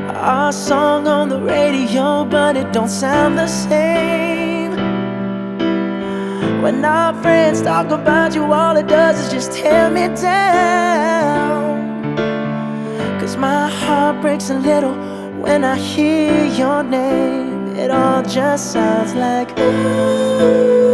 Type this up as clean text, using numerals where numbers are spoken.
our song on the radio, but it don't sound the same. When our friends talk about you, all it does is just tear me down. 'Cause my heart breaks a little when I hear your name. It all just sounds like ooh.